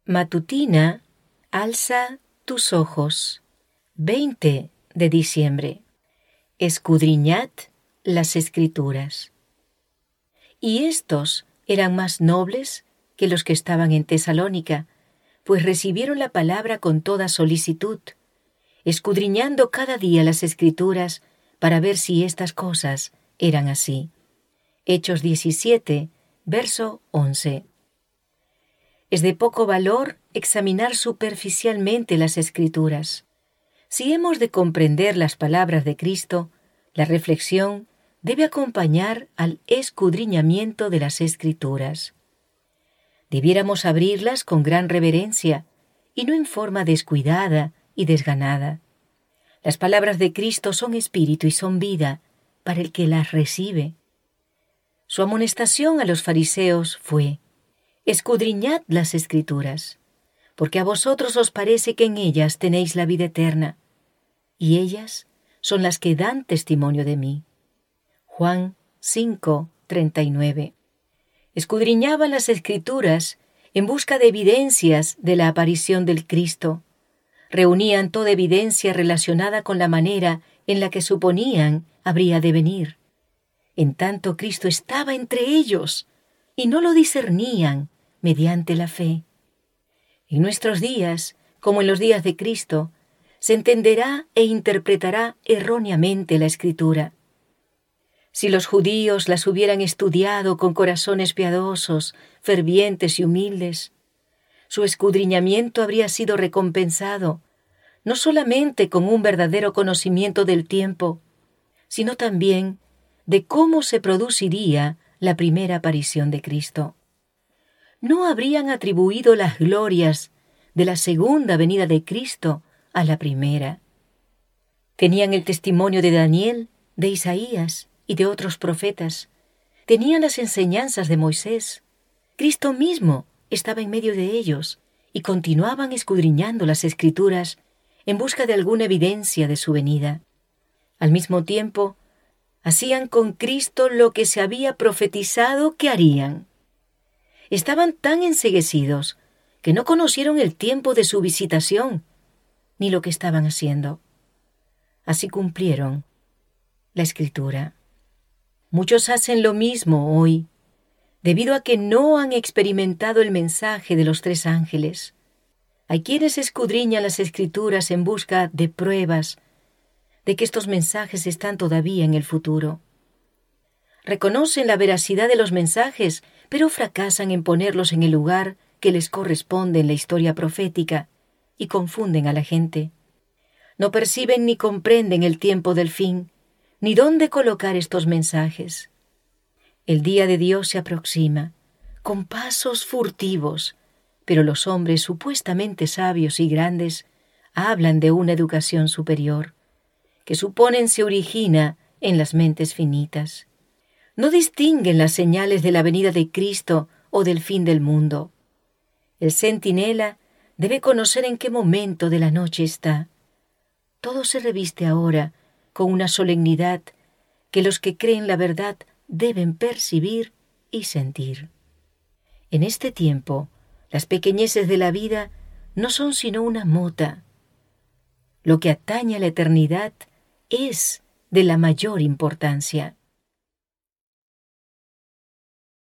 Matutina, alza tus ojos. 20 de diciembre. Escudriñad las Escrituras. Y estos eran más nobles que los que estaban en Tesalónica, pues recibieron la palabra con toda solicitud, escudriñando cada día las Escrituras para ver si estas cosas eran así. Hechos 17, verso 11. Es de poco valor examinar superficialmente las Escrituras. Si hemos de comprender las palabras de Cristo, la reflexión debe acompañar al escudriñamiento de las Escrituras. Debiéramos abrirlas con gran reverencia y no en forma descuidada y desganada. Las palabras de Cristo son espíritu y son vida para el que las recibe. Su amonestación a los fariseos fue: escudriñad las Escrituras, porque a vosotros os parece que en ellas tenéis la vida eterna, y ellas son las que dan testimonio de mí. Juan 5:39. Escudriñaban las Escrituras en busca de evidencias de la aparición del Cristo. Reunían toda evidencia relacionada con la manera en la que suponían habría de venir. En tanto Cristo estaba entre ellos y no lo discernían mediante la fe. En nuestros días, como en los días de Cristo, se entenderá e interpretará erróneamente la Escritura. Si los judíos las hubieran estudiado con corazones piadosos, fervientes y humildes, su escudriñamiento habría sido recompensado, no solamente con un verdadero conocimiento del tiempo, sino también de cómo se produciría la primera aparición de Cristo. No habrían atribuido las glorias de la segunda venida de Cristo a la primera. Tenían el testimonio de Daniel, de Isaías y de otros profetas. Tenían las enseñanzas de Moisés. Cristo mismo estaba en medio de ellos y continuaban escudriñando las Escrituras en busca de alguna evidencia de su venida. Al mismo tiempo, hacían con Cristo lo que se había profetizado que harían. Estaban tan enceguecidos que no conocieron el tiempo de su visitación, ni lo que estaban haciendo. Así cumplieron la Escritura. Muchos hacen lo mismo hoy, debido a que no han experimentado el mensaje de los 3 ángeles. Hay quienes escudriñan las Escrituras en busca de pruebas de que estos mensajes están todavía en el futuro. Reconocen la veracidad de los mensajes, pero fracasan en ponerlos en el lugar que les corresponde en la historia profética y confunden a la gente. No perciben ni comprenden el tiempo del fin, ni dónde colocar estos mensajes. El día de Dios se aproxima, con pasos furtivos, pero los hombres supuestamente sabios y grandes hablan de una educación superior, que suponen se origina en las mentes finitas. No distinguen las señales de la venida de Cristo o del fin del mundo. El centinela debe conocer en qué momento de la noche está. Todo se reviste ahora con una solemnidad que los que creen la verdad deben percibir y sentir. En este tiempo, las pequeñeces de la vida no son sino una mota. Lo que atañe a la eternidad es de la mayor importancia.